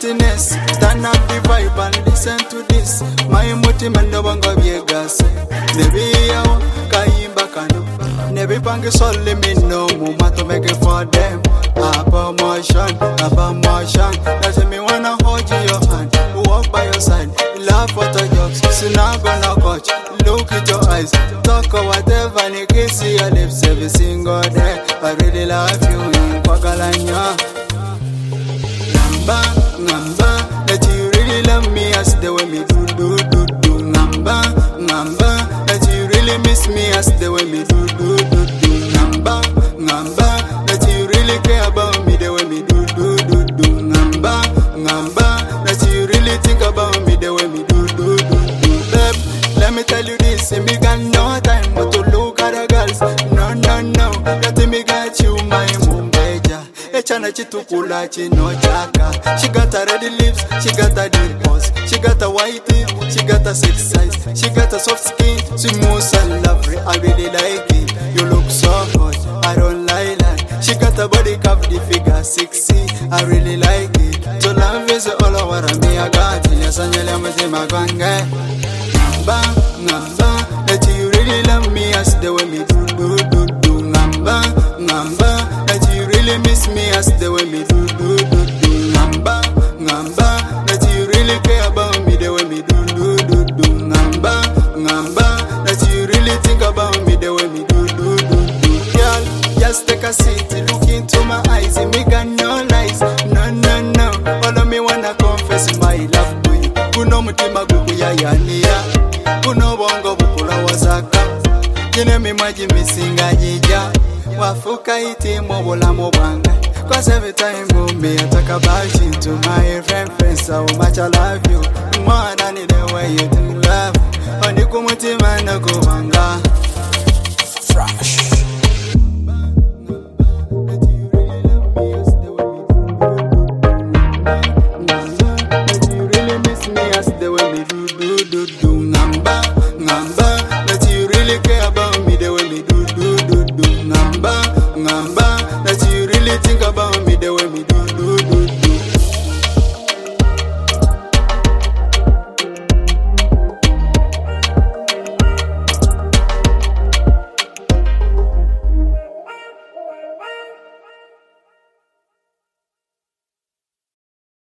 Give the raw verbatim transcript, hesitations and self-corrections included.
emptiness. Stand up the vibe and listen to this. My mutimendo bongo viegas. Nebi yao kaimba kano. Nebi pangi soli me no muma to make it for them. Abba motion, abba motion. That's me wanna hold you your hand. Walk by your side. Laugh for the jokes. So now gonna coach. Look at your eyes. Talk or whatever. And you can see your lips every single day. I really love you in Kwakalanya. Ngamba, ngamba, that you really love me as the way me do, do, do, do. Ngamba, ngamba, that you really miss me as the way me do, do, do, do. Ngamba, ngamba, that you really care about me the way me do, do, do, do. Ngamba, ngamba, that you really think about me the way me do, do, do, do. Babe, let me tell you this, me got no time but to look at the girls. No, no, no, that me got you, my mumbeja. Echana chitukula chino chaka. She got a ready lips, she got a deep pose. She got a white teeth, she got a sex size. She got a soft skin, smooth and lovely. I really like it, you look so hot, I don't lie lie. She got a body cup, the figure sexy, I really like it. So love is all over me, I got it. Yes, I'm yelling my ganga. Ngamba, ngamba, that you really love me as the way me do, do, do, do. Ngamba, ngamba, that you really miss me as the way me do, do, do, do. Ngamba, ngamba, that you really care about me the way me do, do, do, do. Ngamba, ngamba, that you really think about me the way me do, do, do, do. Girl, just take a seat, look into my eyes, and me got no lies. No, no, no, all of me wanna confess my love to you. Kuno mutima guku ya yania, kuno bongo bukula wazaka. Kine mi maji misinga jija, wafuka iti mobola mobanga. Cause every time you me I talk about you to my friend friends, how much I love you. More than the way you do love. Only kumutima na go